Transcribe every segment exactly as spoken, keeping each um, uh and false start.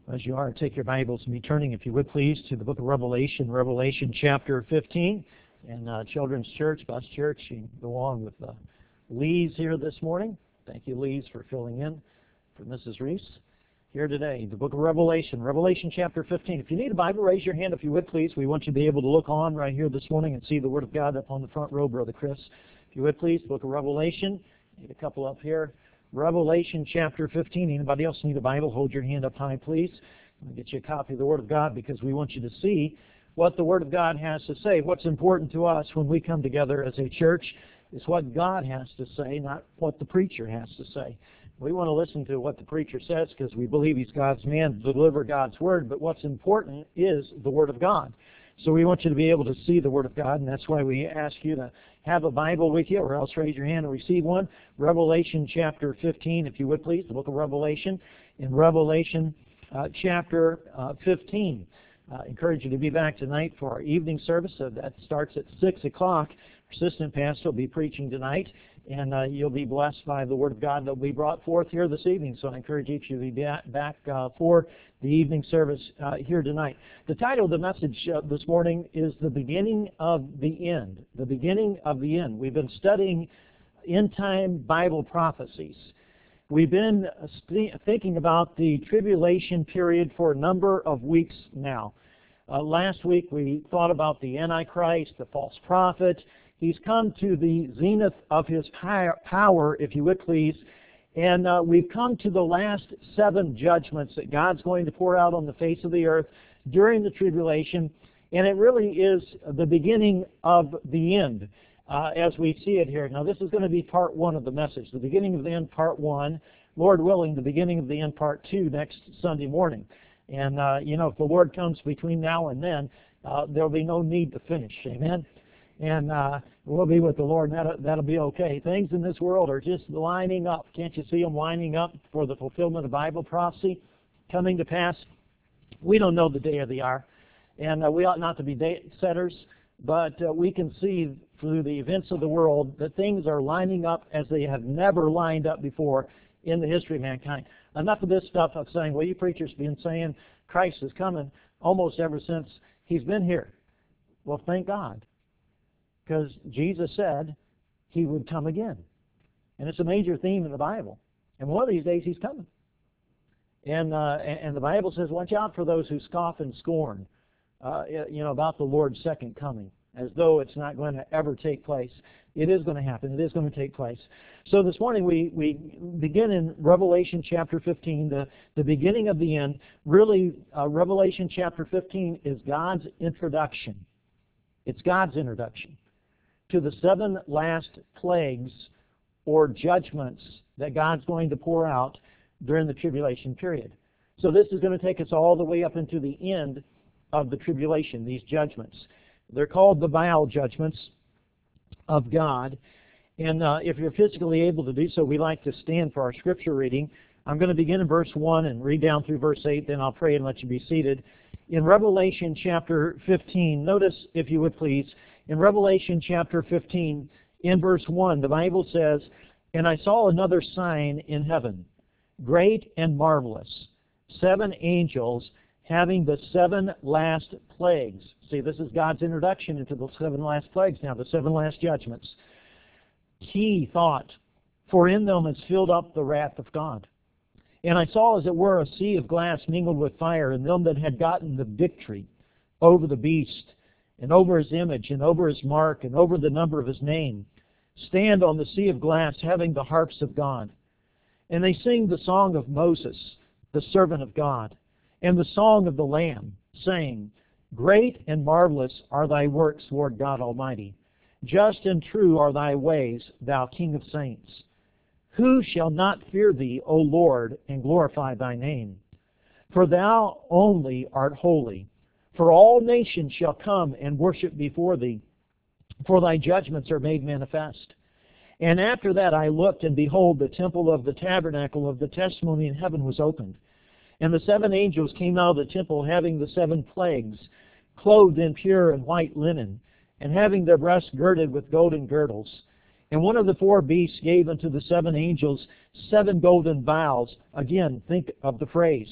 As you are, take your Bibles and be turning, if you would please, to the book of Revelation, Revelation chapter fifteen. And uh, Children's Church, Bus Church, you go along with uh, Lee's here this morning. Thank you, Lee's, for filling in for Missus Reese here today. The book of Revelation, Revelation chapter fifteen. If you need a Bible, raise your hand if you would, please. We want you to be able to look on right here this morning and see the Word of God up on the front row, Brother Chris. If you would, please, the book of Revelation. Need a couple up here. Revelation chapter fifteen. Anybody else need a Bible? Hold your hand up high, please. I'll get you a copy of the Word of God because we want you to see what the Word of God has to say. What's important to us when we come together as a church is what God has to say, not what the preacher has to say. We want to listen to what the preacher says because we believe he's God's man to deliver God's Word, but what's important is the Word of God. So we want you to be able to see the Word of God, and that's why we ask you to have a Bible with you, or else raise your hand and receive one. Revelation chapter fifteen, if you would please, the book of Revelation. In Revelation uh, chapter uh, fifteen, I uh, encourage you to be back tonight for our evening service. So that starts at six o'clock. Our assistant pastor will be preaching tonight, and uh, you'll be blessed by the Word of God that will be brought forth here this evening. So I encourage each of you to be back uh, for the evening service uh, here tonight. The title of the message uh, this morning is The Beginning of the End. The Beginning of the End. We've been studying end-time Bible prophecies. We've been thinking about the tribulation period for a number of weeks now. Uh, last week we thought about the Antichrist, the false prophet. He's come to the zenith of his power, if you would please, and uh, we've come to the last seven judgments that God's going to pour out on the face of the earth during the tribulation, and it really is the beginning of the end. Uh, as we see it here. Now this is going to be part one of the message. The beginning of the end, part one. Lord willing, the beginning of the end, part two, next Sunday morning. And, uh, you know, if the Lord comes between now and then, uh, there'll be no need to finish. Amen? And uh, we'll be with the Lord, and that'll, that'll be okay. Things in this world are just lining up. Can't you see them lining up for the fulfillment of Bible prophecy coming to pass? We don't know the day or the hour, and uh, we ought not to be date setters, but uh, we can see through the events of the world that things are lining up as they have never lined up before in the history of mankind. Enough of this stuff of saying, well, you preachers have been saying Christ is coming almost ever since he's been here. Well, thank God, because Jesus said he would come again. And it's a major theme in the Bible. And one of these days he's coming. And, uh, and the Bible says, watch out for those who scoff and scorn, uh, you know, about the Lord's second coming, as though it's not going to ever take place. It is going to happen. It is going to take place. So this morning we, we begin in Revelation chapter fifteen, the, the beginning of the end. Really, uh, Revelation chapter fifteen is God's introduction. It's God's introduction to the seven last plagues or judgments that God's going to pour out during the tribulation period. So this is going to take us all the way up into the end of the tribulation, these judgments. They're called the vial judgments of God. And uh, if you're physically able to do so, we like to stand for our scripture reading. I'm going to begin in verse one and read down through verse eight, then I'll pray and let you be seated. In Revelation chapter fifteen, notice, if you would please, in Revelation chapter fifteen, in verse one, the Bible says, "And I saw another sign in heaven, great and marvelous, seven angels having the seven last plagues." See, this is God's introduction into the seven last plagues now, the seven last judgments. Key thought, "For in them is filled up the wrath of God. And I saw, as it were, a sea of glass mingled with fire, and them that had gotten the victory over the beast, and over his image, and over his mark, and over the number of his name, stand on the sea of glass, having the harps of God. And they sing the song of Moses, the servant of God, and the song of the Lamb, saying, Great and marvelous are thy works, Lord God Almighty. Just and true are thy ways, thou King of saints. Who shall not fear thee, O Lord, and glorify thy name? For thou only art holy. For all nations shall come and worship before thee, for thy judgments are made manifest. And after that I looked, and behold, the temple of the tabernacle of the testimony in heaven was opened. And the seven angels came out of the temple, having the seven plagues, clothed in pure and white linen, and having their breasts girded with golden girdles. And one of the four beasts gave unto the seven angels seven golden vials. Again, think of the phrase,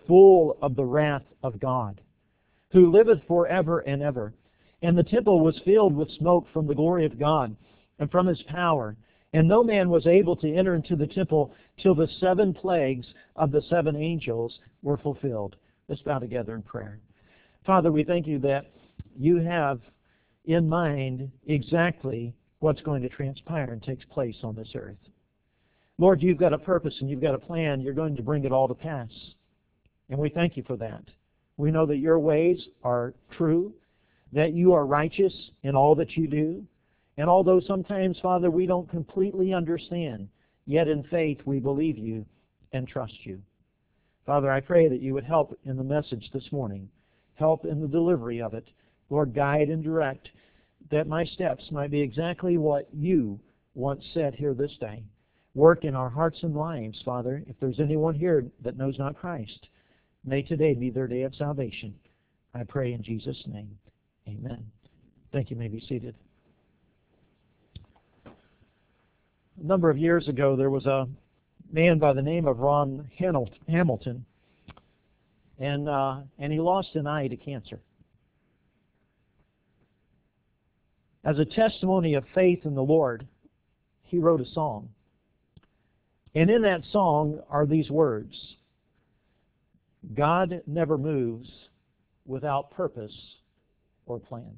full of the wrath of God, who liveth forever and ever. And the temple was filled with smoke from the glory of God and from his power. And no man was able to enter into the temple till the seven plagues of the seven angels were fulfilled. Let's bow together in prayer. Father, we thank you that you have in mind exactly what's going to transpire and takes place on this earth. Lord, you've got a purpose and you've got a plan. You're going to bring it all to pass. And we thank you for that. We know that your ways are true, that you are righteous in all that you do. And although sometimes, Father, we don't completely understand, yet in faith we believe you and trust you. Father, I pray that you would help in the message this morning, help in the delivery of it. Lord, guide and direct that my steps might be exactly what you once said here this day. Work in our hearts and lives, Father. If there's anyone here that knows not Christ, may today be their day of salvation. I pray in Jesus' name. Amen. Thank you. You may be seated. A number of years ago, there was a man by the name of Ron Hamilton, and uh, and he lost an eye to cancer. As a testimony of faith in the Lord, he wrote a song. And in that song are these words: God never moves without purpose or plan.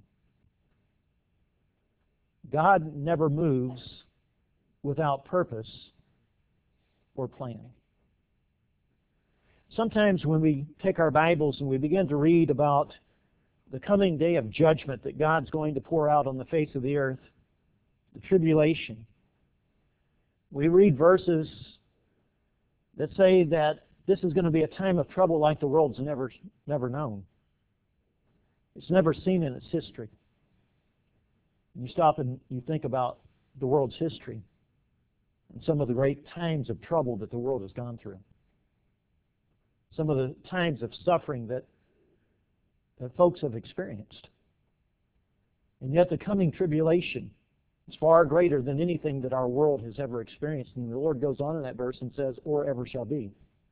God never moves without purpose or plan. Sometimes when we take our Bibles and we begin to read about the coming day of judgment that God's going to pour out on the face of the earth, the tribulation, we read verses that say that this is going to be a time of trouble like the world's never, never known. It's never seen in its history. You stop and you think about the world's history and some of the great times of trouble that the world has gone through. Some of the times of suffering that, that folks have experienced. And yet the coming tribulation is far greater than anything that our world has ever experienced. And the Lord goes on in that verse and says, or ever shall be.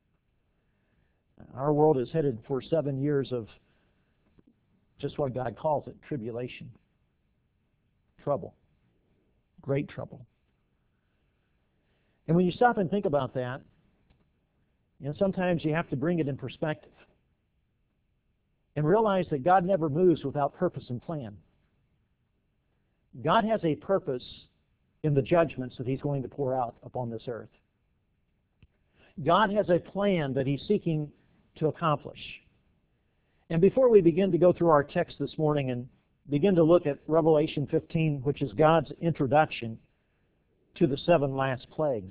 Our world is headed for seven years of just what God calls it, tribulation. Trouble. Great trouble. And when you stop and think about that, you know, sometimes you have to bring it in perspective and realize that God never moves without purpose and plan. God has a purpose in the judgments that He's going to pour out upon this earth. God has a plan that He's seeking to accomplish. And before we begin to go through our text this morning and begin to look at Revelation fifteen, which is God's introduction to the seven last plagues,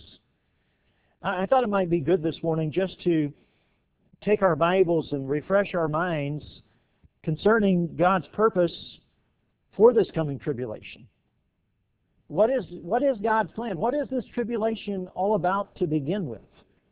I thought it might be good this morning just to take our Bibles and refresh our minds concerning God's purpose for this coming tribulation. What is, what is God's plan? What is this tribulation all about to begin with?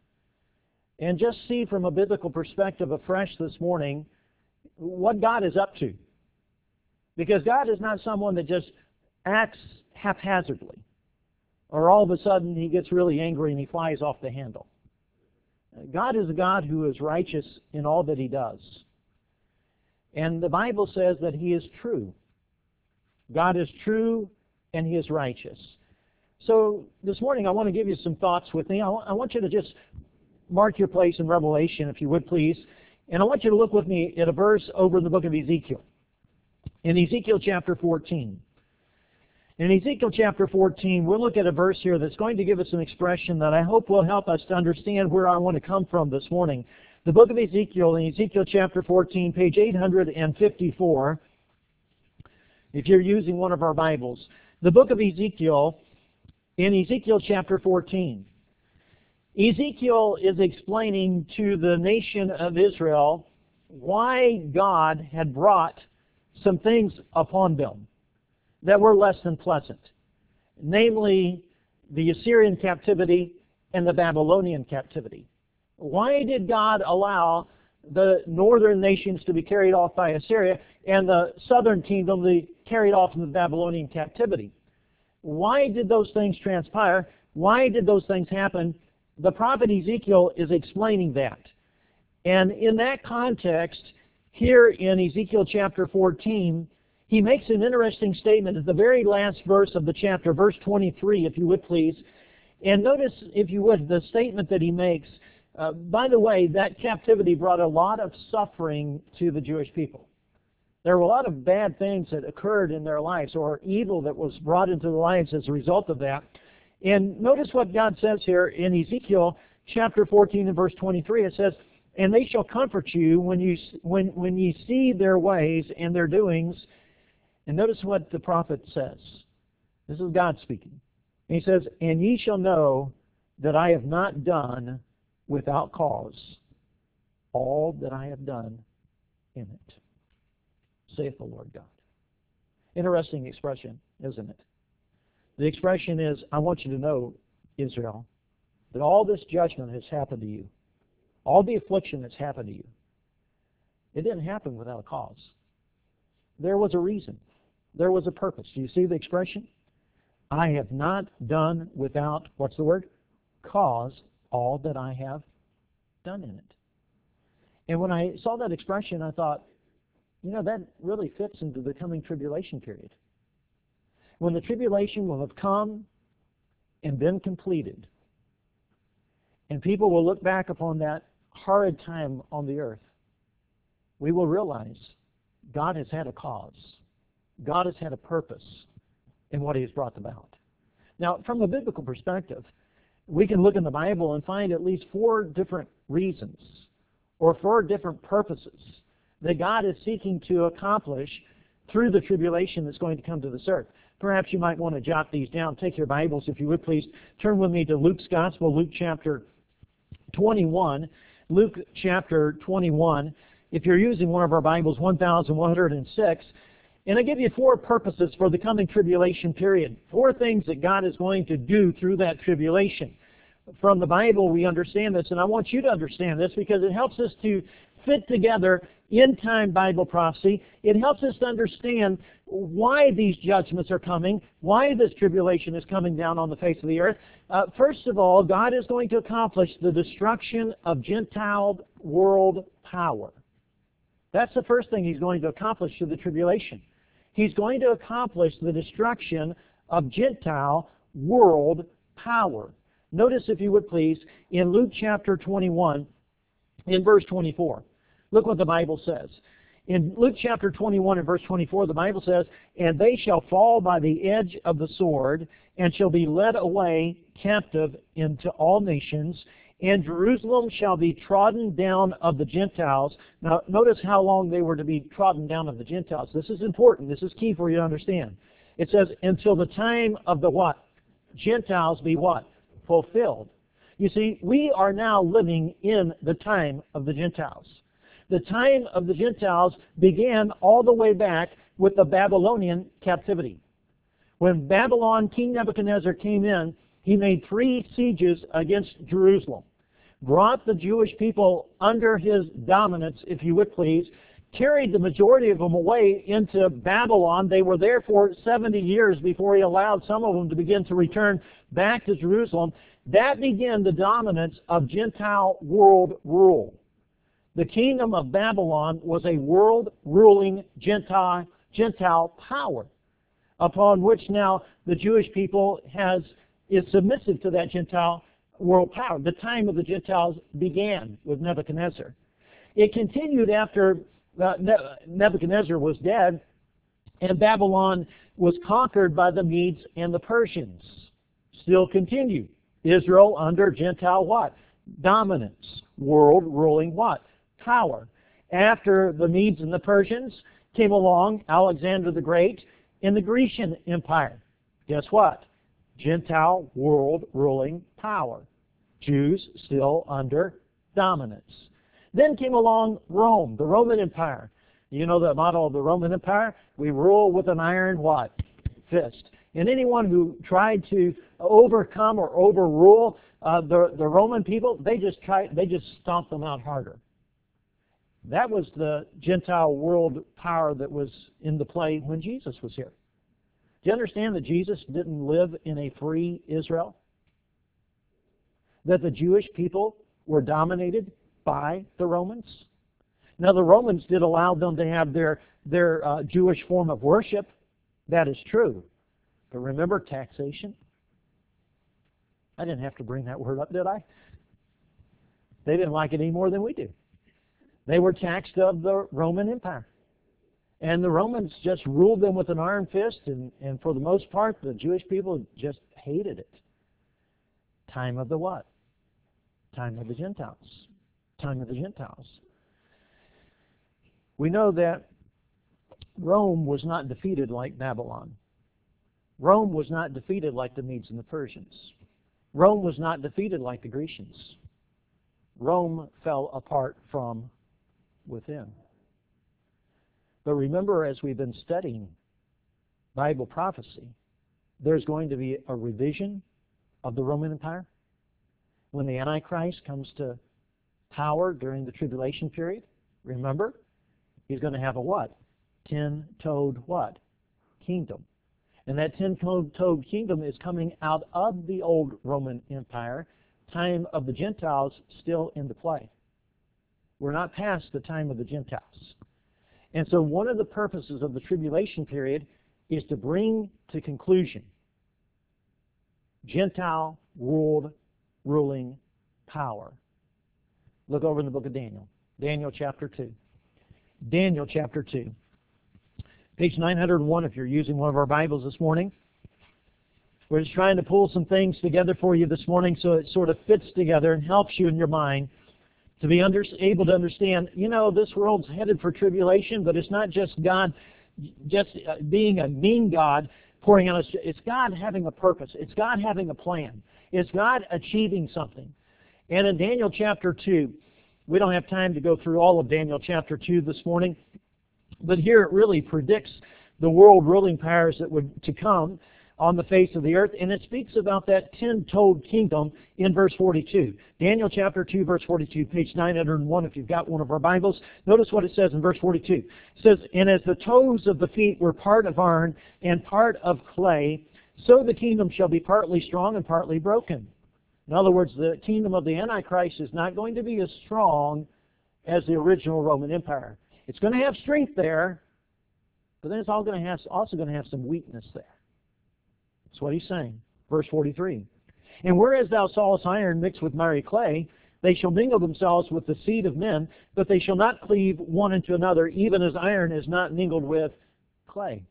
And just see from a biblical perspective afresh this morning what God is up to. Because God is not someone that just acts haphazardly, or all of a sudden He gets really angry and He flies off the handle. God is a God who is righteous in all that He does. And the Bible says that He is true. God is true and He is righteous. So this morning I want to give you some thoughts with me. I want you to just mark your place in Revelation, if you would please. And I want you to look with me at a verse over in the book of Ezekiel. In Ezekiel chapter fourteen. In Ezekiel chapter fourteen, we'll look at a verse here that's going to give us an expression that I hope will help us to understand where I want to come from this morning. The book of Ezekiel, in Ezekiel chapter fourteen, page eight hundred fifty-four, if you're using one of our Bibles. The book of Ezekiel, in Ezekiel chapter fourteen, Ezekiel is explaining to the nation of Israel why God had brought some things upon them that were less than pleasant, namely the Assyrian captivity and the Babylonian captivity. Why did God allow the northern nations to be carried off by Assyria and the southern kingdom to be carried off in the Babylonian captivity? Why did those things transpire? Why did those things happen? The prophet Ezekiel is explaining that. And in that context, here in Ezekiel chapter fourteen, he makes an interesting statement at the very last verse of the chapter, verse twenty-three, if you would please. And notice, if you would, the statement that he makes. Uh, by the way, that captivity brought a lot of suffering to the Jewish people. There were a lot of bad things that occurred in their lives, or evil that was brought into their lives as a result of that. And notice what God says here in Ezekiel chapter fourteen and verse twenty-three. It says, "And they shall comfort you when you when when ye see their ways and their doings." And notice what the prophet says. This is God speaking. And he says, "And ye shall know that I have not done without cause all that I have done in it, saith the Lord God." Interesting expression, isn't it? The expression is, I want you to know, Israel, that all this judgment has happened to you. All the affliction that's happened to you. It didn't happen without a cause. There was a reason. There was a purpose. Do you see the expression? I have not done without, what's the word? Cause all that I have done in it. And when I saw that expression, I thought, you know, that really fits into the coming tribulation period. When the tribulation will have come and been completed, and people will look back upon that horrid time on the earth, we will realize God has had a cause. God has had a purpose in what He has brought about. Now, from a biblical perspective, we can look in the Bible and find at least four different reasons or four different purposes that God is seeking to accomplish through the tribulation that's going to come to this earth. Perhaps you might want to jot these down. Take your Bibles, if you would please. Turn with me to Luke's Gospel, Luke chapter twenty-one. Luke chapter twenty-one. If you're using one of our Bibles, one thousand one hundred six. And I give you four purposes for the coming tribulation period. Four things that God is going to do through that tribulation. From the Bible, we understand this, and I want you to understand this because it helps us to fit together end-time Bible prophecy. It helps us to understand why these judgments are coming, why this tribulation is coming down on the face of the earth. Uh, first of all, God is going to accomplish the destruction of Gentile world power. That's the first thing He's going to accomplish through the tribulation. He's going to accomplish the destruction of Gentile world power. Notice, if you would please, in Luke chapter twenty-one, in verse twenty-four. Look what the Bible says. In Luke chapter twenty-one and verse twenty-four, the Bible says, "And they shall fall by the edge of the sword, and shall be led away captive into all nations, and Jerusalem shall be trodden down of the Gentiles." Now, notice how long they were to be trodden down of the Gentiles. This is important. This is key for you to understand. It says, until the time of the what? Gentiles be what? Fulfilled. You see, we are now living in the time of the Gentiles. The time of the Gentiles began all the way back with the Babylonian captivity. When Babylon, King Nebuchadnezzar came in, he made three sieges against Jerusalem, brought the Jewish people under his dominance, if you would please, carried the majority of them away into Babylon. They were there for seventy years before he allowed some of them to begin to return back to Jerusalem. That began the dominance of Gentile world rule. The kingdom of Babylon was a world-ruling Gentile, Gentile power, upon which now the Jewish people has is submissive to that Gentile world power. The time of the Gentiles began with Nebuchadnezzar. It continued after uh, Nebuchadnezzar was dead, and Babylon was conquered by the Medes and the Persians. Still continued. Israel under Gentile what? Dominance. World ruling what? Power. After the Medes and the Persians came along Alexander the Great in the Grecian Empire. Guess what? Gentile world ruling power. Jews still under dominance. Then came along Rome, the Roman Empire. You know the motto of the Roman Empire? We rule with an iron what? Fist. And anyone who tried to overcome or overrule uh, the, the Roman people, they just tried, they just stomped them out harder. That was the Gentile world power that was in the play when Jesus was here. Do you understand that Jesus didn't live in a free Israel? That the Jewish people were dominated by the Romans. Now, the Romans did allow them to have their, their uh, Jewish form of worship. That is true. But remember taxation? I didn't have to bring that word up, did I? They didn't like it any more than we do. They were taxed of the Roman Empire. And the Romans just ruled them with an iron fist, and, and for the most part, the Jewish people just hated it. Time of the what? Time of the Gentiles. Time of the Gentiles. We know that Rome was not defeated like Babylon. Rome was not defeated like the Medes and the Persians. Rome was not defeated like the Grecians. Rome fell apart from within. But remember, as we've been studying Bible prophecy, there's going to be a revision of the Roman Empire. When the Antichrist comes to power during the tribulation period, remember, he's going to have a what? Ten-toed what? Kingdom. And that ten-toed kingdom is coming out of the old Roman Empire. Time of the Gentiles still into play. We're not past the time of the Gentiles. And so one of the purposes of the tribulation period is to bring to conclusion Gentile world ruling power. Look over in the book of Daniel. Daniel chapter two. Daniel chapter two. Page nine hundred one if you're using one of our Bibles this morning. We're just trying to pull some things together for you this morning so it sort of fits together and helps you in your mind to be under, able to understand, you know, this world's headed for tribulation, but it's not just God just being a mean God pouring on us. It's God having a purpose. It's God having a plan. It's God achieving something. And in Daniel chapter two, we don't have time to go through all of Daniel chapter two this morning, but here it really predicts the world ruling powers that would to come on the face of the earth, and it speaks about that ten-toed kingdom in verse forty-two. Daniel chapter two, verse forty-two, page nine hundred one if you've got one of our Bibles. Notice what it says in verse forty-two. It says, "And as the toes of the feet were part of iron and part of clay, so the kingdom shall be partly strong and partly broken." In other words, the kingdom of the Antichrist is not going to be as strong as the original Roman Empire. It's going to have strength there, but then it's all going to have, also going to have some weakness there. That's what he's saying. Verse forty-three. "And whereas thou sawest iron mixed with miry clay, they shall mingle themselves with the seed of men, but they shall not cleave one into another, even as iron is not mingled with clay."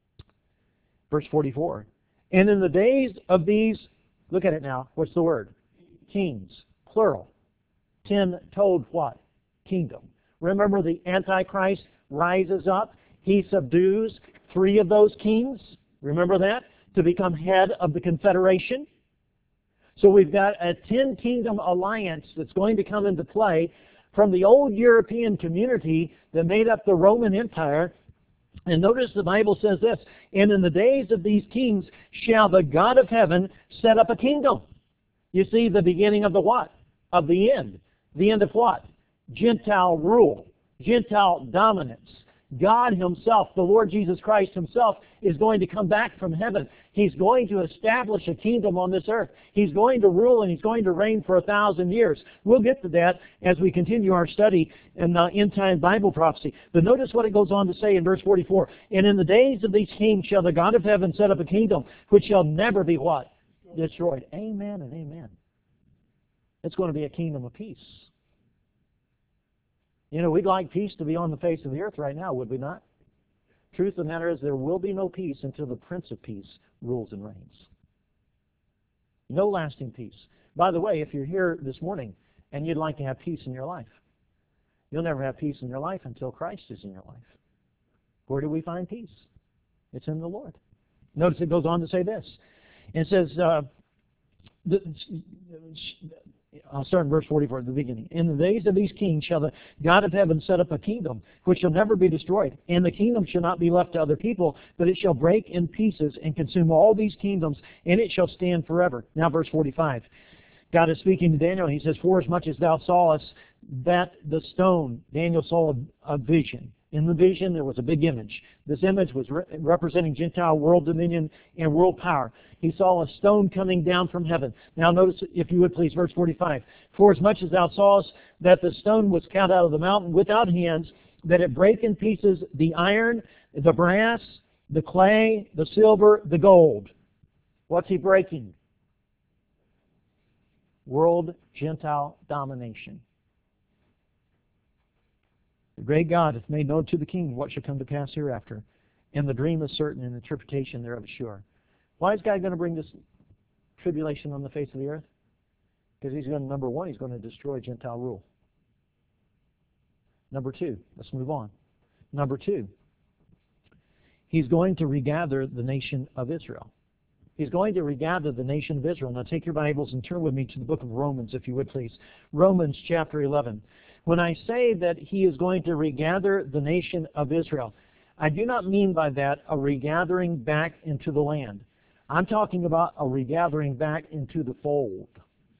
Verse forty-four. "And in the days of these," look at it now, what's the word? Kings, plural. Ten-toed what? Kingdom. Remember, the Antichrist rises up. He subdues three of those kings. Remember that? To become head of the confederation. So we've got a ten-kingdom alliance that's going to come into play from the old European community that made up the Roman Empire. And notice the Bible says this, "And in the days of these kings shall the God of heaven set up a kingdom." You see the beginning of the what? Of the end. The end of what? Gentile rule. Gentile dominance. God himself, the Lord Jesus Christ himself, is going to come back from heaven. He's going to establish a kingdom on this earth. He's going to rule and he's going to reign for a thousand years. We'll get to that as we continue our study in the end-time Bible prophecy. But notice what it goes on to say in verse forty-four. "And in the days of these kings shall the God of heaven set up a kingdom which shall never be" what? Destroyed. Amen and amen. It's going to be a kingdom of peace. You know, we'd like peace to be on the face of the earth right now, would we not? Truth of the matter is there will be no peace until the Prince of Peace rules and reigns. No lasting peace. By the way, if you're here this morning and you'd like to have peace in your life, you'll never have peace in your life until Christ is in your life. Where do we find peace? It's in the Lord. Notice it goes on to say this. It says, uh, the, I'll start in verse forty-four at the beginning. "In the days of these kings shall the God of heaven set up a kingdom which shall never be destroyed. And the kingdom shall not be left to other people, but it shall break in pieces and consume all these kingdoms, and it shall stand forever." Now verse forty-five. God is speaking to Daniel. He says, "For as much as thou sawest that the stone," Daniel saw a, a vision In the vision, there was a big image. This image was re- representing Gentile world dominion and world power. He saw a stone coming down from heaven. Now notice, if you would please, verse forty-five. For as much as thou sawest that the stone was cut out of the mountain without hands, that it brake in pieces the iron, the brass, the clay, the silver, the gold. What's he breaking? World Gentile domination. The great God hath made known to the king what shall come to pass hereafter. And the dream is certain, and the interpretation thereof is sure. Why is God going to bring this tribulation on the face of the earth? Because he's going to, number one, he's going to destroy Gentile rule. Number two, let's move on. Number two, he's going to regather the nation of Israel. He's going to regather the nation of Israel. Now take your Bibles and turn with me to the book of Romans, if you would please. Romans chapter eleven. When I say that he is going to regather the nation of Israel, I do not mean by that a regathering back into the land. I'm talking about a regathering back into the fold.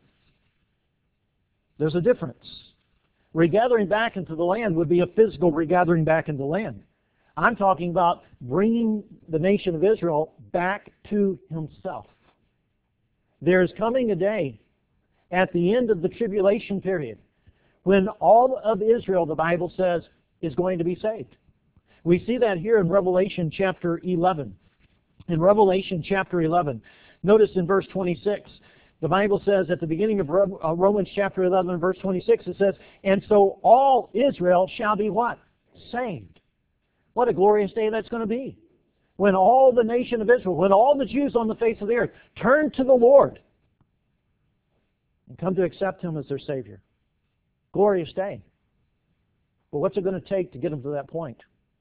There's a difference. Regathering back into the land would be a physical regathering back into the land. I'm talking about bringing the nation of Israel back to himself. There is coming a day at the end of the tribulation period when all of Israel, the Bible says, is going to be saved. We see that here in Revelation chapter eleven. In Revelation chapter eleven, notice in verse twenty-six, the Bible says at the beginning of Romans chapter eleven, verse twenty-six, it says, and so all Israel shall be what? Saved. What a glorious day that's going to be. When all the nation of Israel, when all the Jews on the face of the earth turn to the Lord and come to accept Him as their Savior. Glorious day. But what's it going to take to get them to that point?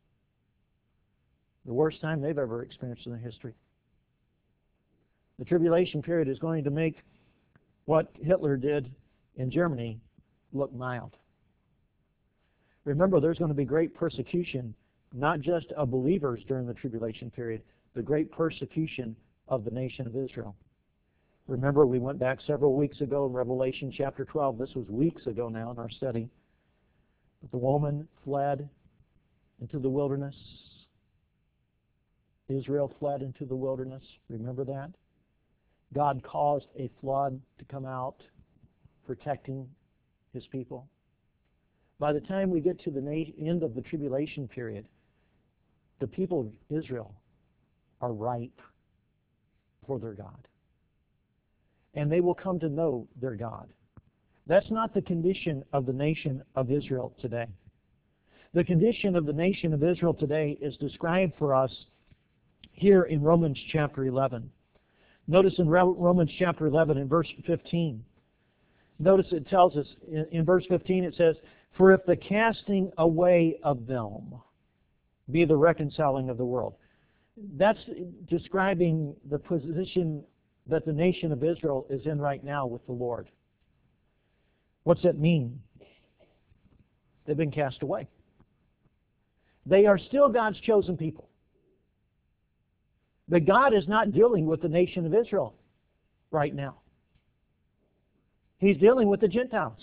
The worst time they've ever experienced in their history. The tribulation period is going to make what Hitler did in Germany look mild. Remember, there's going to be great persecution, not just of believers during the tribulation period, the great persecution of the nation of Israel. Remember, we went back several weeks ago in Revelation chapter twelve. This was weeks ago now in our study. But the woman fled into the wilderness. Israel fled into the wilderness. Remember that? God caused a flood to come out, protecting His people. By the time we get to the end of the tribulation period, the people of Israel are ripe for their God. And they will come to know their God. That's not the condition of the nation of Israel today. The condition of the nation of Israel today is described for us here in Romans chapter eleven. Notice in Romans chapter eleven in verse fifteen. Notice it tells us in, in verse fifteen it says, for if the casting away of them be the reconciling of the world. That's describing the position that the nation of Israel is in right now with the Lord. What's that mean? They've been cast away. They are still God's chosen people. But God is not dealing with the nation of Israel right now. He's dealing with the Gentiles.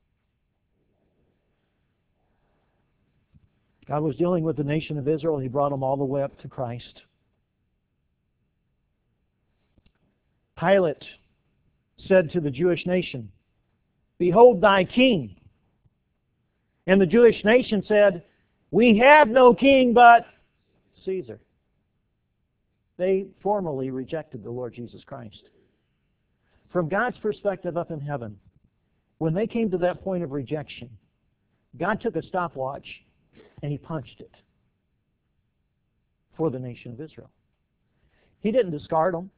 God was dealing with the nation of Israel. He brought them all the way up to Christ. Pilate said to the Jewish nation, behold thy king. And the Jewish nation said, we have no king but Caesar. They formally rejected the Lord Jesus Christ. From God's perspective up in heaven, when they came to that point of rejection, God took a stopwatch and He punched it for the nation of Israel. He didn't discard them.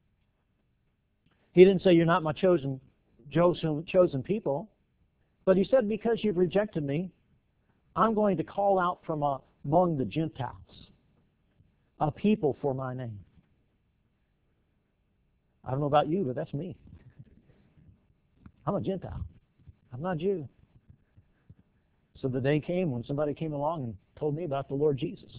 He didn't say, you're not my chosen, chosen, chosen people. But He said, because you've rejected me, I'm going to call out from among the Gentiles a people for my name. I don't know about you, but that's me. I'm a Gentile. I'm not Jew. So the day came when somebody came along and told me about the Lord Jesus.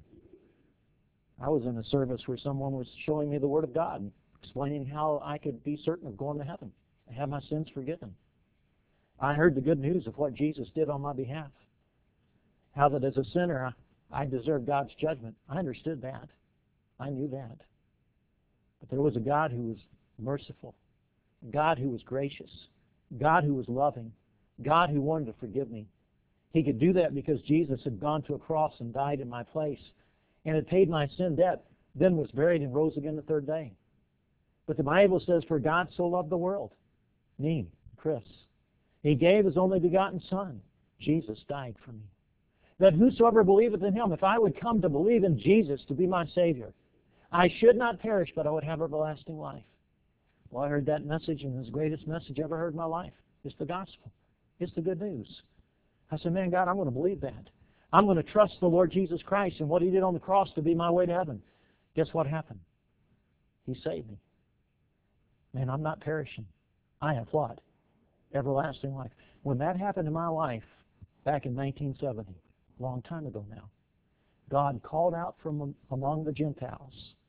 I was in a service where someone was showing me the Word of God and explaining how I could be certain of going to heaven and have my sins forgiven. I heard the good news of what Jesus did on my behalf. how that as a sinner I, I deserved God's judgment. I understood that. I knew that. But there was a God who was merciful, God who was gracious, God who was loving, God who wanted to forgive me. He could do that because Jesus had gone to a cross and died in my place and had paid my sin debt, then was buried and rose again the third day. But the Bible says, for God so loved the world, me, Chris, He gave His only begotten Son. Jesus died for me. That whosoever believeth in Him, if I would come to believe in Jesus to be my Savior, I should not perish, but I would have everlasting life. Well, I heard that message, and it's the greatest message I ever heard in my life. It's the gospel. It's the good news. I said, man, God, I'm going to believe that. I'm going to trust the Lord Jesus Christ and what He did on the cross to be my way to heaven. Guess what happened? He saved me. Man, I'm not perishing. I have what? Everlasting life. When that happened in my life back in nineteen seventy, a long time ago now, God called out from among the Gentiles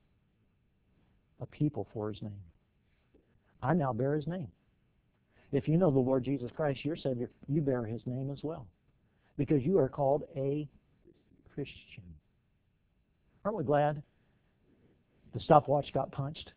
a people for His name. I now bear His name. If you know the Lord Jesus Christ, your Savior, you bear His name as well. Because you are called a Christian. Aren't we glad the stopwatch got punched?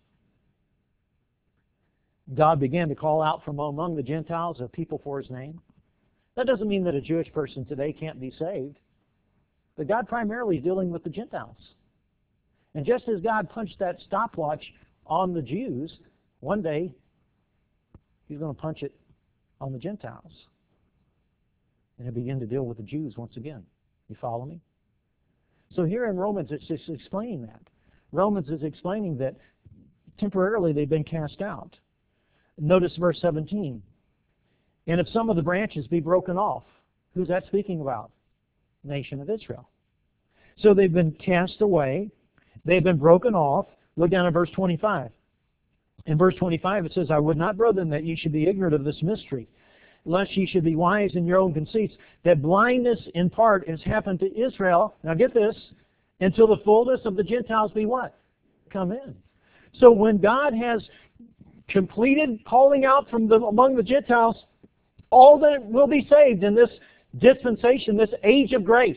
God began to call out from among the Gentiles a people for His name. That doesn't mean that a Jewish person today can't be saved. But God primarily is dealing with the Gentiles. And just as God punched that stopwatch on the Jews, one day He's going to punch it on the Gentiles. And He'll begin to deal with the Jews once again. You follow me? So here in Romans, it's just explaining that. Romans is explaining that temporarily they've been cast out. Notice verse seventeen. And if some of the branches be broken off, who's that speaking about? Nation of Israel. So they've been cast away. They've been broken off. Look down at verse twenty-five. In verse twenty-five it says, I would not, brethren, that ye should be ignorant of this mystery, lest ye should be wise in your own conceits, that blindness in part has happened to Israel. Now get this, until the fullness of the Gentiles be what? Come in. So when God has completed calling out from the, among the Gentiles, all that will be saved in this dispensation, this age of grace,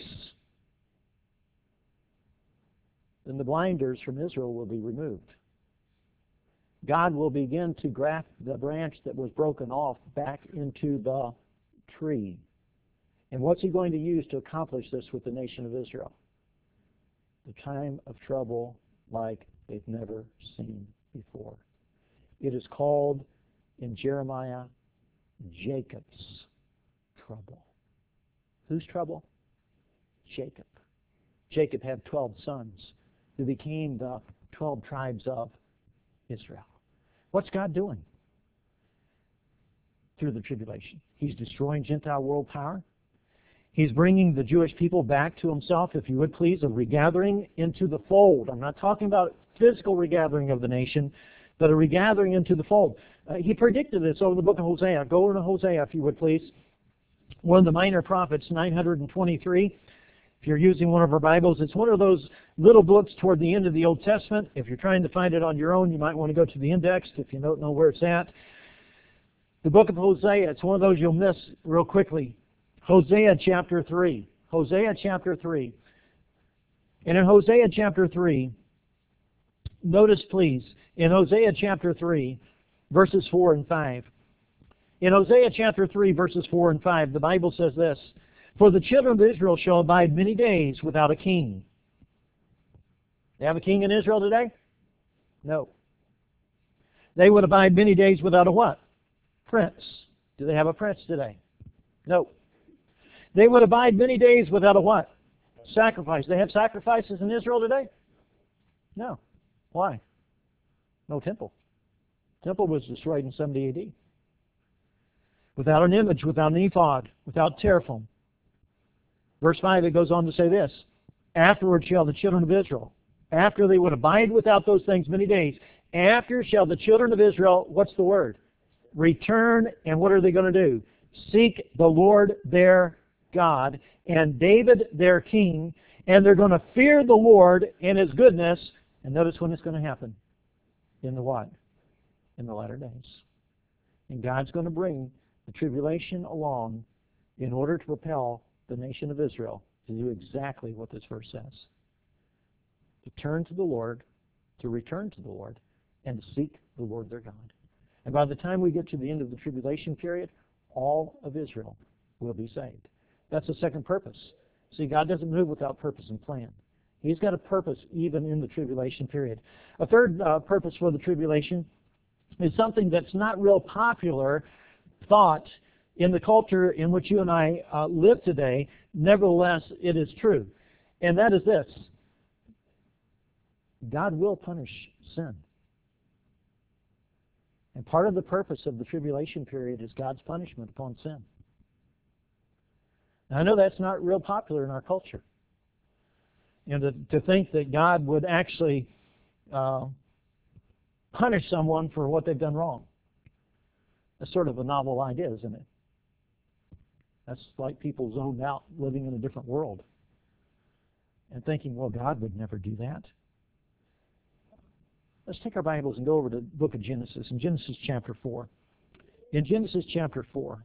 then the blinders from Israel will be removed. God will begin to graft the branch that was broken off back into the tree. And what's He going to use to accomplish this with the nation of Israel? The time of trouble like they've never seen before. It is called in Jeremiah Jacob's trouble. Whose trouble? Jacob. Jacob had twelve sons who became the twelve tribes of Israel. What's God doing through the tribulation? He's destroying Gentile world power. He's bringing the Jewish people back to Himself, if you would please, a regathering into the fold. I'm not talking about physical regathering of the nation, but a regathering into the fold. Uh, he predicted this over the book of Hosea. Go over to Hosea, if you would please. One of the minor prophets, nine hundred twenty-three. If you're using one of our Bibles, it's one of those little books toward the end of the Old Testament. If you're trying to find it on your own, you might want to go to the index if you don't know where it's at. The book of Hosea, it's one of those you'll miss real quickly. Hosea chapter three. Hosea chapter three. And in Hosea chapter three, notice please, in Hosea chapter three, verses four and five. In Hosea chapter three, verses four and five, the Bible says this, for the children of Israel shall abide many days without a king. They have a king in Israel today? No. They would abide many days without a what? Prince. Do they have a prince today? No. They would abide many days without a what? Sacrifice. They have sacrifices in Israel today? No. Why? No temple. Temple was destroyed in seventy A D. Without an image, without an ephod, without teraphim. Verse five, it goes on to say this, afterward shall the children of Israel, after they would abide without those things many days, after shall the children of Israel, what's the word? Return, and what are they going to do? Seek the Lord their God, and David their king, and they're going to fear the Lord and His goodness, and notice when it's going to happen. In the what? In the latter days. And God's going to bring the tribulation along in order to propel the nation of Israel to do exactly what this verse says. To turn to the Lord, to return to the Lord, and to seek the Lord their God. And by the time we get to the end of the tribulation period, all of Israel will be saved. That's the second purpose. See, God doesn't move without purpose and plan. He's got a purpose even in the tribulation period. A third uh, purpose for the tribulation is something that's not real popular thought in the culture in which you and I uh, live today. Nevertheless, it is true. And that is this. God will punish sin. And part of the purpose of the tribulation period is God's punishment upon sin. Now, I know that's not real popular in our culture. You know, to, to think that God would actually uh, punish someone for what they've done wrong. That's sort of a novel idea, isn't it? That's like people zoned out living in a different world and thinking, well, God would never do that. Let's take our Bibles and go over to the book of Genesis, in Genesis chapter four. In Genesis chapter four,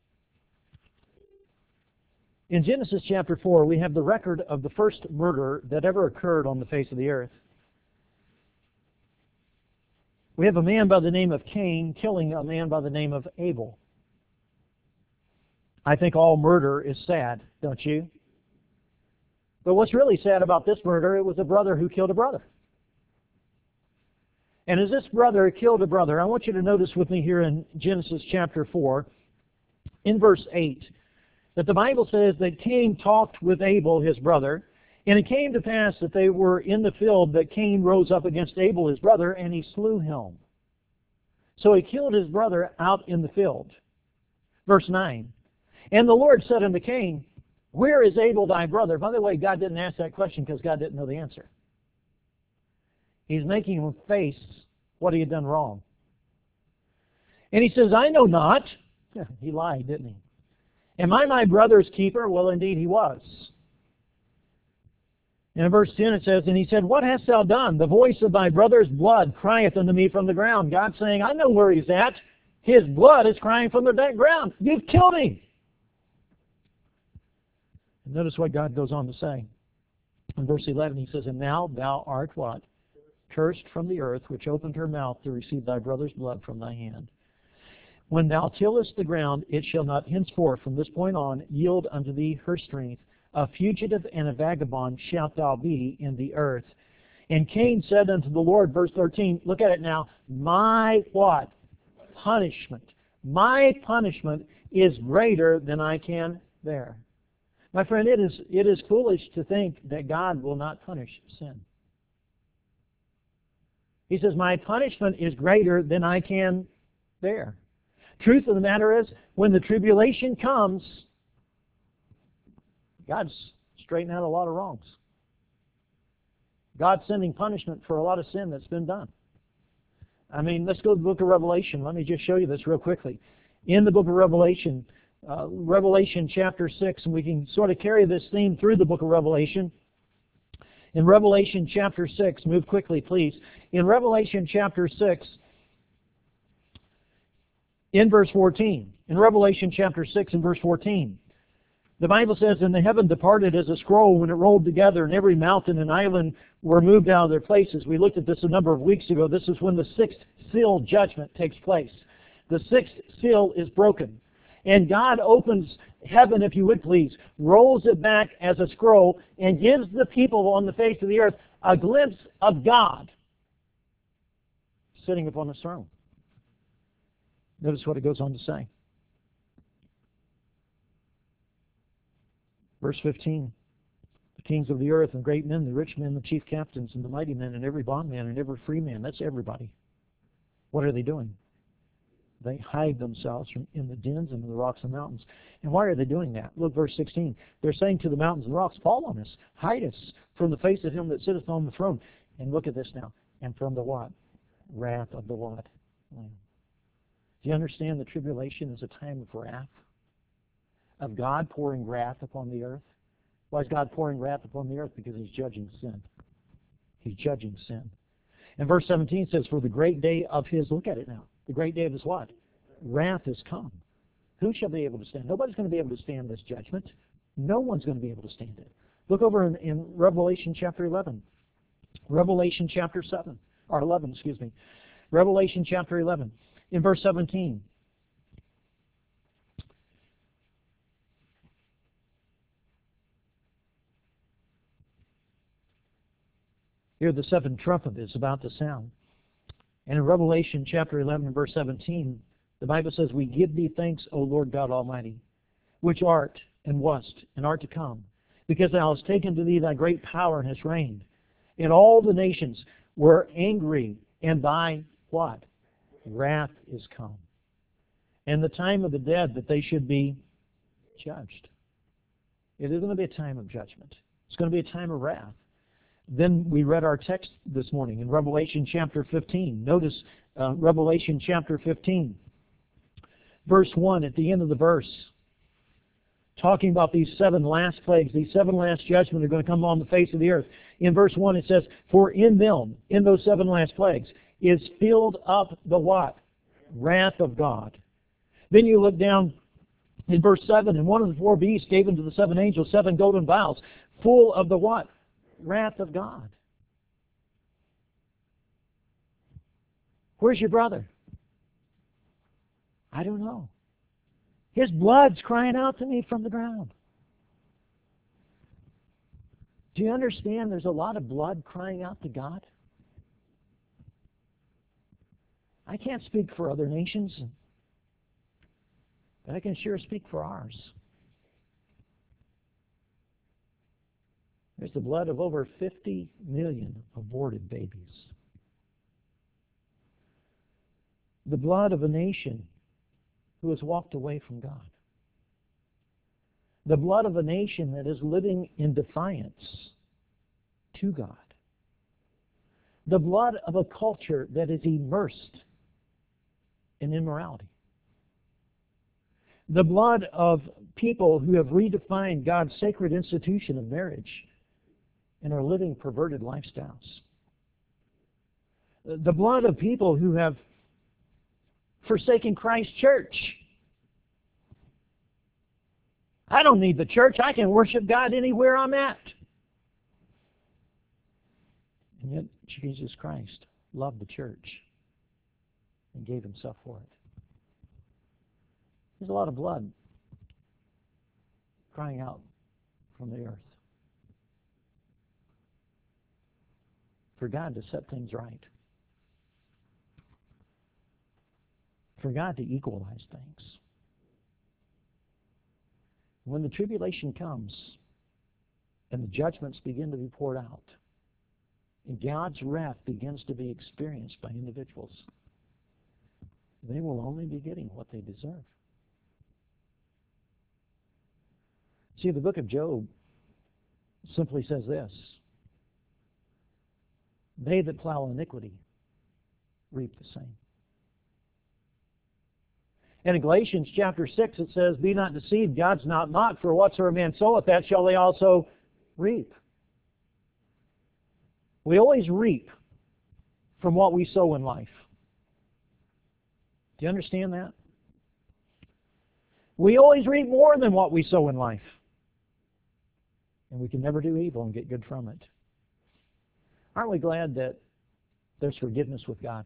in Genesis chapter four, we have the record of the first murder that ever occurred on the face of the earth. We have a man by the name of Cain killing a man by the name of Abel. I think all murder is sad, don't you? But what's really sad about this murder, it was a brother who killed a brother. And as this brother killed a brother, I want you to notice with me here in Genesis chapter four, in verse eight, that the Bible says that Cain talked with Abel, his brother, and it came to pass that they were in the field that Cain rose up against Abel, his brother, and he slew him. So he killed his brother out in the field. Verse nine, and the Lord said unto Cain, where is Abel thy brother? By the way, God didn't ask that question because God didn't know the answer. He's making him face what he had done wrong. And he says, I know not. Yeah, he lied, didn't he? Am I my brother's keeper? Well, indeed he was. And in verse ten it says, and he said, what hast thou done? The voice of thy brother's blood crieth unto me from the ground. God saying, I know where he's at. His blood is crying from the ground. You've killed him. And notice what God goes on to say. In verse eleven he says, and now thou art what? Cursed from the earth, which opened her mouth to receive thy brother's blood from thy hand. When thou tillest the ground, it shall not henceforth from this point on yield unto thee her strength. A fugitive and a vagabond shalt thou be in the earth. And Cain said unto the Lord, verse thirteen, look at it now, my what? Punishment. My punishment is greater than I can bear. My friend, it is, it is foolish to think that God will not punish sin. He says, my punishment is greater than I can bear. Truth of the matter is, when the tribulation comes, God's straightening out a lot of wrongs. God's sending punishment for a lot of sin that's been done. I mean, let's go to the book of Revelation. Let me just show you this real quickly. In the book of Revelation, uh, Revelation chapter six, and we can sort of carry this theme through the book of Revelation. In Revelation chapter six, move quickly, please. In Revelation chapter six, in verse fourteen, in Revelation chapter six and verse fourteen, the Bible says, and the heaven departed as a scroll when it rolled together, and every mountain and island were moved out of their places. We looked at this a number of weeks ago. This is when the sixth seal judgment takes place. The sixth seal is broken. And God opens heaven, if you would please, rolls it back as a scroll, and gives the people on the face of the earth a glimpse of God sitting upon His throne. Notice what it goes on to say. Verse fifteen, the kings of the earth and great men, the rich men, the chief captains, and the mighty men, and every bondman and every free man, that's everybody. What are they doing? They hide themselves from in the dens and in the rocks and mountains. And why are they doing that? Look, verse sixteen. They're saying to the mountains and rocks, fall on us, hide us from the face of him that sitteth on the throne. And look at this now. And from the what? Wrath of the what? Do you understand the tribulation is a time of wrath? Of God pouring wrath upon the earth? Why is God pouring wrath upon the earth? Because He's judging sin. He's judging sin. And verse seventeen says, for the great day of His, look at it now, the great day of His what? Wrath has come. Who shall be able to stand? Nobody's going to be able to stand this judgment. No one's going to be able to stand it. Look over in, in Revelation chapter eleven. Revelation chapter seven, or eleven, excuse me. Revelation chapter eleven, in verse seventeen. Here the seventh trumpet is about to sound. And in Revelation chapter eleven, verse seventeen, the Bible says, "We give thee thanks, O Lord God Almighty, which art, and wast, and art to come, because thou hast taken to thee thy great power, and hast reigned. And all the nations were angry, and thy," what? "Wrath is come. And the time of the dead, that they should be judged." It is going to be a time of judgment. It's going to be a time of wrath. Then we read our text this morning in Revelation chapter fifteen. Notice uh, Revelation chapter fifteen, verse one, at the end of the verse, talking about these seven last plagues, these seven last judgments are going to come on the face of the earth. In verse one it says, "For in them," in those seven last plagues, "is filled up the" what? "Wrath of God." Then you look down in verse seven, "And one of the four beasts gave unto the seven angels seven golden vials, full of the" what? "Wrath of God." Where's your brother? I don't know. His blood's crying out to me from the ground. Do you understand there's a lot of blood crying out to God? I can't speak for other nations, but I can sure speak for ours. There's the blood of over fifty million aborted babies. The blood of a nation who has walked away from God. The blood of a nation that is living in defiance to God. The blood of a culture that is immersed in immorality. The blood of people who have redefined God's sacred institution of marriage and are living perverted lifestyles. The blood of people who have forsaken Christ's church. I don't need the church. I can worship God anywhere I'm at. And yet Jesus Christ loved the church and gave himself for it. There's a lot of blood crying out from the earth for God to set things right, for God to equalize things. When the tribulation comes and the judgments begin to be poured out, and God's wrath begins to be experienced by individuals, they will only be getting what they deserve. See, the book of Job simply says this: "They that plow iniquity reap the same." And in Galatians chapter six it says, "Be not deceived, God's not mocked, for whatsoever man soweth, that shall they also reap." We always reap from what we sow in life. Do you understand that? We always reap more than what we sow in life. And we can never do evil and get good from it. Aren't we glad that there's forgiveness with God?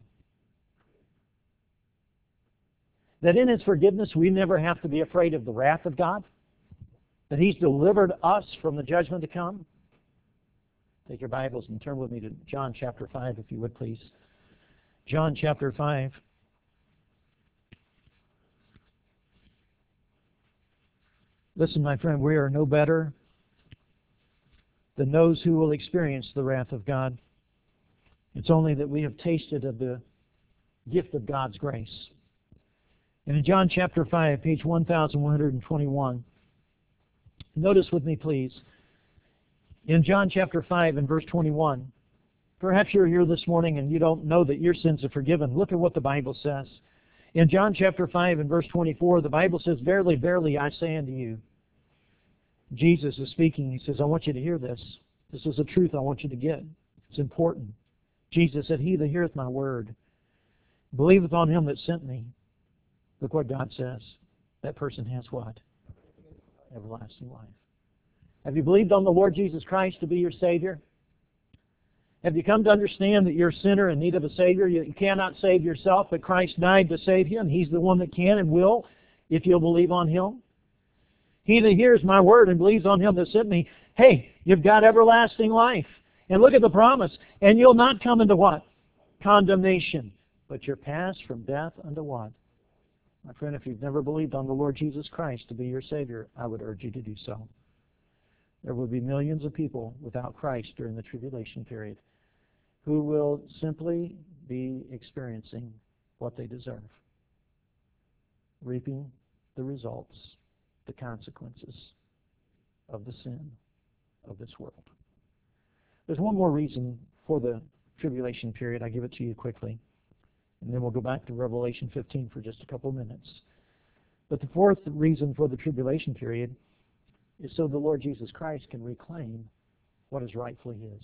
That in His forgiveness we never have to be afraid of the wrath of God? That He's delivered us from the judgment to come? Take your Bibles and turn with me to John chapter five, if you would, please. John chapter five. Listen, my friend, we are no better than those who will experience the wrath of God. It's only that we have tasted of the gift of God's grace. And in John chapter five, page one thousand one hundred twenty-one, notice with me, please, in John chapter five and verse twenty-one, perhaps you're here this morning and you don't know that your sins are forgiven. Look at what the Bible says. In John chapter five and verse twenty-four, the Bible says, "Verily, verily, I say unto you," Jesus is speaking. He says, I want you to hear this. This is a truth I want you to get. It's important. Jesus said, "He that heareth my word, believeth on him that sent me." Look what God says. That person has what? Everlasting life. Have you believed on the Lord Jesus Christ to be your Savior? Have you come to understand that you're a sinner in need of a Savior? You cannot save yourself, but Christ died to save you, and He's the one that can and will if you'll believe on Him. He that hears my word and believes on Him that sent me, hey, you've got everlasting life. And look at the promise. And you'll not come into what? Condemnation. But you're passed from death unto what? My friend, if you've never believed on the Lord Jesus Christ to be your Savior, I would urge you to do so. There will be millions of people without Christ during the tribulation period who will simply be experiencing what they deserve, reaping the results, the consequences of the sin of this world. There's one more reason for the tribulation period. I give it to you quickly. And then we'll go back to Revelation fifteen for just a couple of minutes. But the fourth reason for the tribulation period is so the Lord Jesus Christ can reclaim what is rightfully His.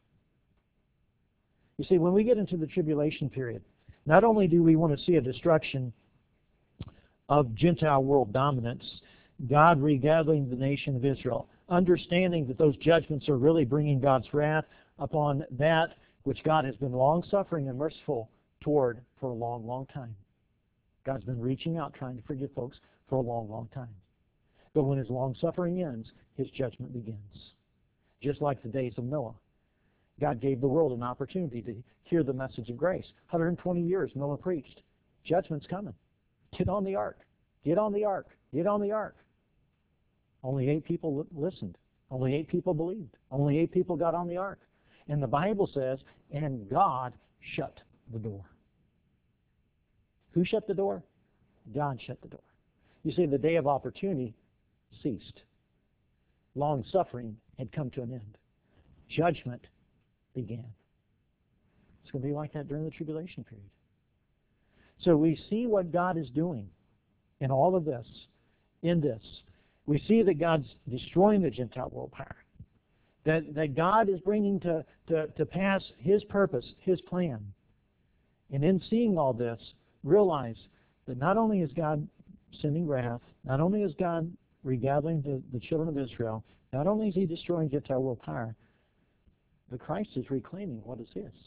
You see, when we get into the tribulation period, not only do we want to see a destruction of Gentile world dominance, God regathering the nation of Israel, understanding that those judgments are really bringing God's wrath upon that which God has been long-suffering and merciful toward for a long, long time. God's been reaching out, trying to forgive folks for a long, long time. But when His long-suffering ends, His judgment begins. Just like the days of Noah. God gave the world an opportunity to hear the message of grace. one hundred twenty years Noah preached. Judgment's coming. Get on the ark. Get on the ark. Get on the ark. Only eight people listened. Only eight people believed. Only eight people got on the ark. And the Bible says, and God shut the door. Who shut the door? God shut the door. You see, the day of opportunity ceased. Long suffering had come to an end. Judgment began. It's going to be like that during the tribulation period. So we see what God is doing in all of this, in this. We see that God's destroying the Gentile world power. That, that God is bringing to, to, to pass His purpose, His plan. And in seeing all this, realize that not only is God sending wrath, not only is God regathering the, the children of Israel, not only is He destroying Gentile world power, but Christ is reclaiming what is His.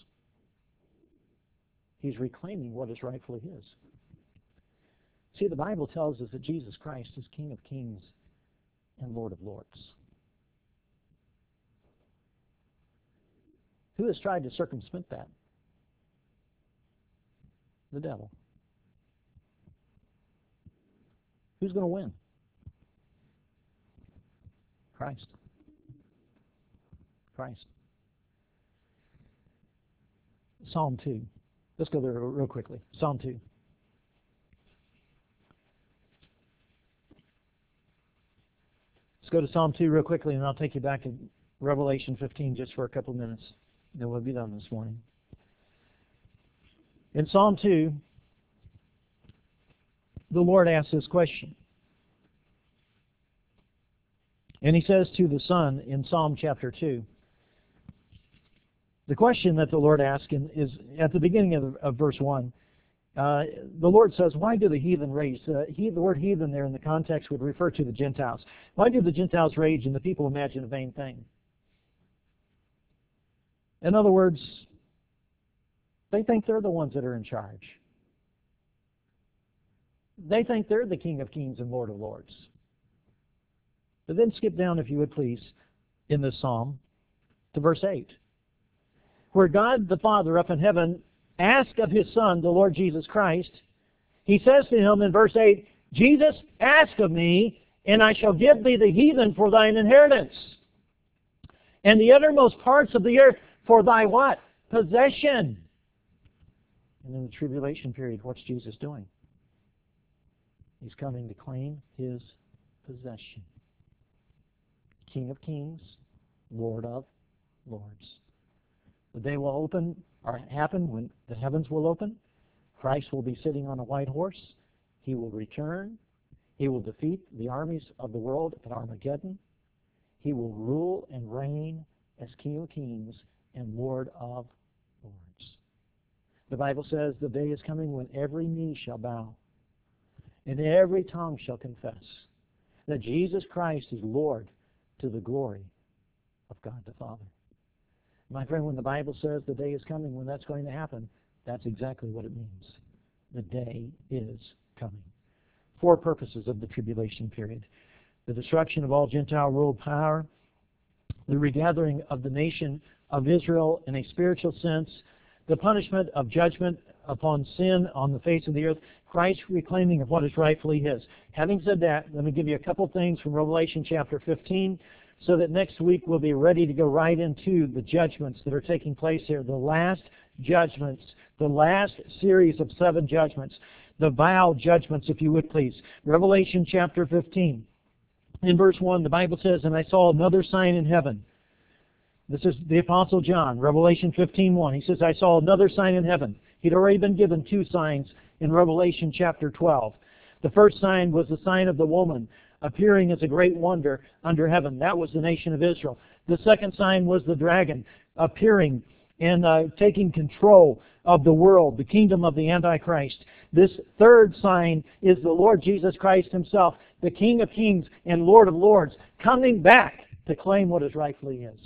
He's reclaiming what is rightfully His. See, the Bible tells us that Jesus Christ is King of kings and Lord of lords. Who has tried to circumvent that? The devil. Who's going to win? Christ. Christ. Psalm two. Let's go there real quickly. Psalm two. Let's go to Psalm two real quickly, and I'll take you back to Revelation fifteen just for a couple of minutes. Then we'll be done this morning. In Psalm two, the Lord asks this question. And He says to the Son in Psalm chapter two, the question that the Lord asks is at the beginning of, of verse one. Uh, the Lord says, why do the heathen rage? Uh, he, the word heathen there in the context would refer to the Gentiles. Why do the Gentiles rage and the people imagine a vain thing? In other words, they think they're the ones that are in charge. They think they're the King of kings and Lord of lords. But then skip down, if you would please, in this psalm to verse eight, where God the Father up in heaven asks of His Son, the Lord Jesus Christ. He says to Him in verse eight, Jesus, ask of me, and I shall give thee the heathen for thine inheritance, and the uttermost parts of the earth for thy what? Possession. And in the tribulation period, what's Jesus doing? He's coming to claim His possession. King of kings, Lord of lords. The day will open or happen when the heavens will open. Christ will be sitting on a white horse. He will return. He will defeat the armies of the world at Armageddon. He will rule and reign as King of kings and Lord of lords. The Bible says the day is coming when every knee shall bow and every tongue shall confess that Jesus Christ is Lord to the glory of God the Father. My friend, when the Bible says the day is coming when that's going to happen, that's exactly what it means. The day is coming. Four purposes of the tribulation period: the destruction of all Gentile ruled power, the regathering of the nation of Israel in a spiritual sense, the punishment of judgment upon sin on the face of the earth, Christ's reclaiming of what is rightfully His. Having said that, let me give you a couple things from Revelation chapter fifteen, so that next week we'll be ready to go right into the judgments that are taking place here, the last judgments, the last series of seven judgments, the vial judgments, if you would please. Revelation chapter fifteen. In verse one, the Bible says, "And I saw another sign in heaven." This is the Apostle John, Revelation fifteen one. He says, "I saw another sign in heaven." He'd already been given two signs in Revelation chapter twelve. The first sign was the sign of the woman, appearing as a great wonder under heaven. That was the nation of Israel. The second sign was the dragon, appearing and uh, taking control of the world, the kingdom of the Antichrist. This third sign is the Lord Jesus Christ Himself, the King of kings and Lord of lords, coming back to claim what is rightfully His.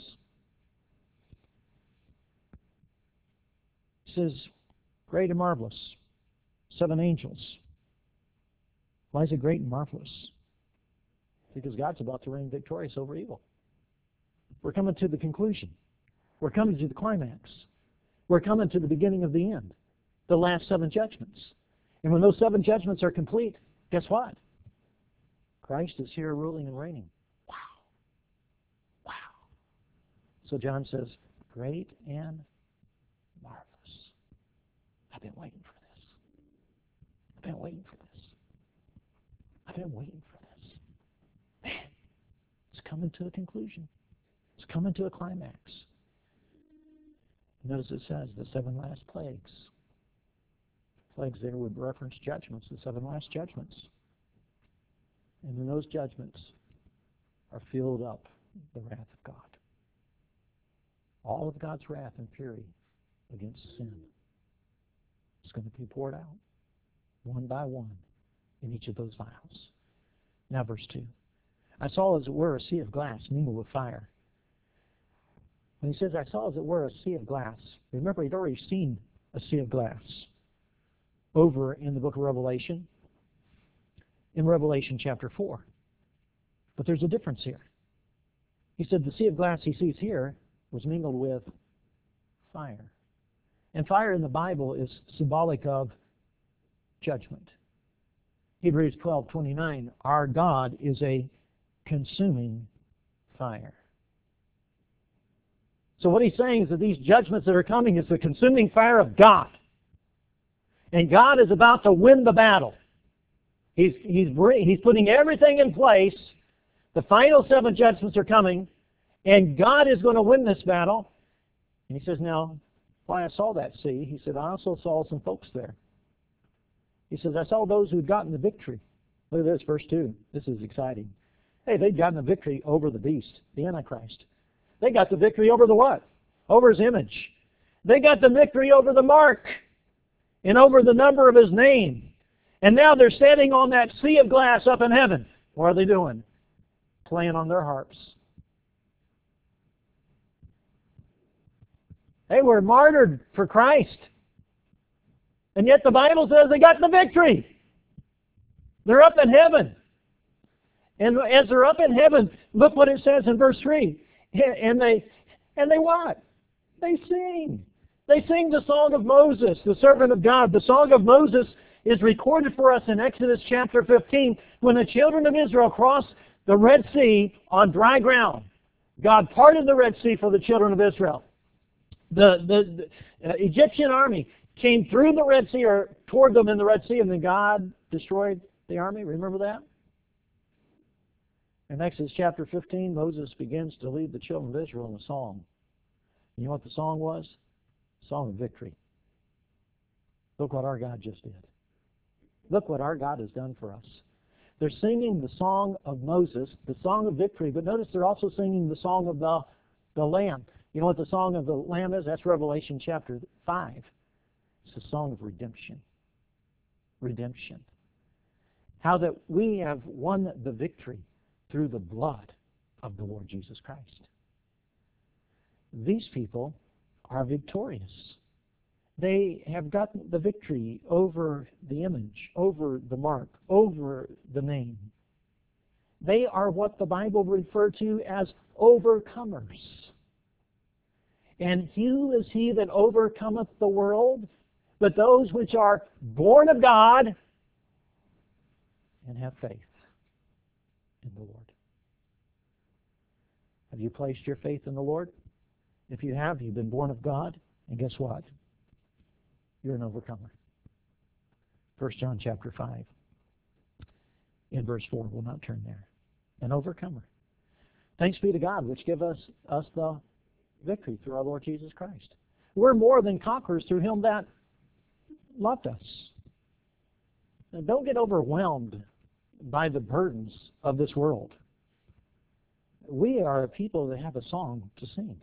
He says, great and marvelous, seven angels. Why is it great and marvelous? Because God's about to reign victorious over evil. We're coming to the conclusion. We're coming to the climax. We're coming to the beginning of the end, the last seven judgments. And when those seven judgments are complete, guess what? Christ is here ruling and reigning. Wow. Wow. So John says, great and marvelous. I've been waiting for this. I've been waiting for this. I've been waiting for this. Man, it's coming to a conclusion. It's coming to a climax. Notice it says the seven last plagues. Plagues there would reference judgments, the seven last judgments. And in those judgments are filled up the wrath of God. All of God's wrath and fury against sin is going to be poured out, one by one, in each of those vials. Now verse two. I saw as it were a sea of glass mingled with fire. When he says, I saw as it were a sea of glass, remember he'd already seen a sea of glass over in the book of Revelation, in Revelation chapter four. But there's a difference here. He said the sea of glass he sees here was mingled with fire. And fire in the Bible is symbolic of judgment. Hebrews twelve twenty-nine, our God is a consuming fire. So what he's saying is that these judgments that are coming is the consuming fire of God. And God is about to win the battle. He's, he's, he's putting everything in place. The final seven judgments are coming. And God is going to win this battle. And he says, now, why I saw that sea, he said, I also saw some folks there. He says, I saw those who'd gotten the victory. Look at this, verse two. This is exciting. Hey, they'd gotten the victory over the beast, the Antichrist. They got the victory over the what? Over his image. They got the victory over the mark and over the number of his name. And now they're standing on that sea of glass up in heaven. What are they doing? Playing on their harps. They were martyred for Christ. And yet the Bible says they got the victory. They're up in heaven. And as they're up in heaven, look what it says in verse three. And they, and they what? They sing. They sing the song of Moses, the servant of God. The song of Moses is recorded for us in Exodus chapter fifteen when the children of Israel crossed the Red Sea on dry ground. God parted the Red Sea for the children of Israel. The, the, the uh, Egyptian army came through the Red Sea or toward them in the Red Sea, and then God destroyed the army. Remember that? In Exodus chapter fifteen, Moses begins to lead the children of Israel in a song. You know what the song was? Song of victory. Look what our God just did. Look what our God has done for us. They're singing the song of Moses, the song of victory, but notice they're also singing the song of the, the Lamb. You know what the song of the Lamb is? That's Revelation chapter five. It's the song of redemption. Redemption. How that we have won the victory through the blood of the Lord Jesus Christ. These people are victorious. They have gotten the victory over the image, over the mark, over the name. They are what the Bible referred to as overcomers. And who is he that overcometh the world? But those which are born of God and have faith in the Lord. Have you placed your faith in the Lord? If you have, you've been born of God, and guess what? You're an overcomer. First John chapter five, in verse four, we'll not turn there. An overcomer. Thanks be to God, which give us, us the victory through our Lord Jesus Christ. We're more than conquerors through Him that loved us. And don't get overwhelmed by the burdens of this world. We are a people that have a song to sing.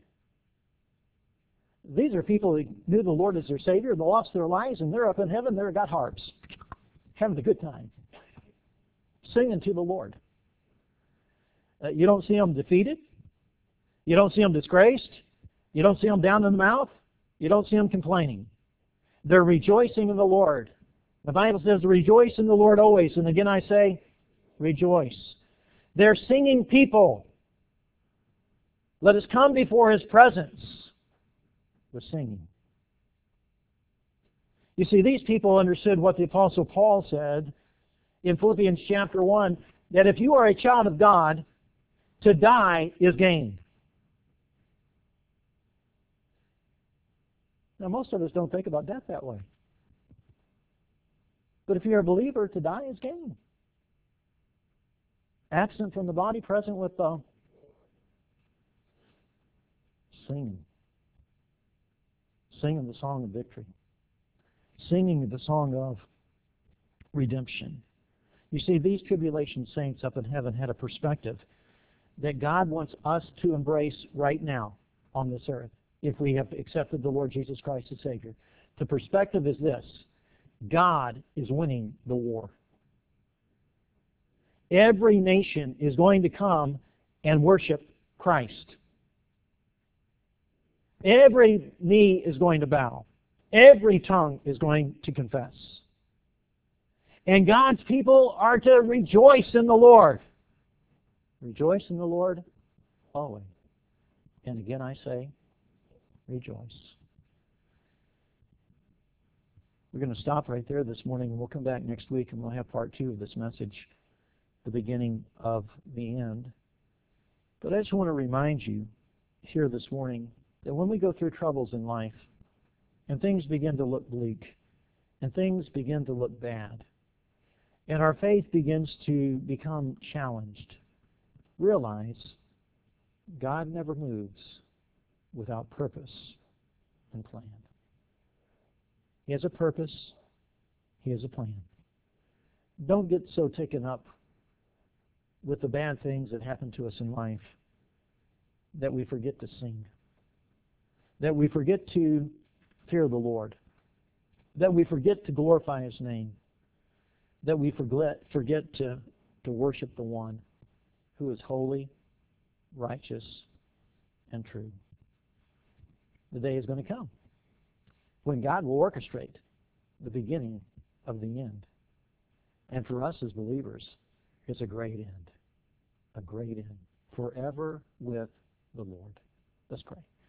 These are people who knew the Lord as their Savior, they lost their lives, and they're up in heaven, they've got harps, having a good time, singing to the Lord. Uh, you don't see them defeated. You don't see them disgraced. You don't see them down in the mouth. You don't see them complaining. They're rejoicing in the Lord. The Bible says, rejoice in the Lord always. And again I say, rejoice. They're singing people. Let us come before His presence with singing. You see, these people understood what the Apostle Paul said in Philippians chapter one, that if you are a child of God, to die is gain. Now, most of us don't think about death that way. But if you're a believer, to die is gain. Absent from the body, present with the singing. Singing the song of victory. Singing the song of redemption. You see, these tribulation saints up in heaven had a perspective that God wants us to embrace right now on this earth, if we have accepted the Lord Jesus Christ as Savior. The perspective is this: God is winning the war. Every nation is going to come and worship Christ. Every knee is going to bow. Every tongue is going to confess. And God's people are to rejoice in the Lord. Rejoice in the Lord always. And again I say, rejoice. We're going to stop right there this morning, and we'll come back next week and we'll have part two of this message, the beginning of the end. But I just want to remind you here this morning that when we go through troubles in life and things begin to look bleak and things begin to look bad and our faith begins to become challenged, realize God never moves without purpose and plan. He has a purpose. He has a plan. Don't get so taken up with the bad things that happen to us in life that we forget to sing, that we forget to fear the Lord, that we forget to glorify His name, that we forget, forget to, to worship the one who is holy, righteous, and true. The day is going to come when God will orchestrate the beginning of the end. And for us as believers, it's a great end. A great end. Forever with the Lord. Let's pray.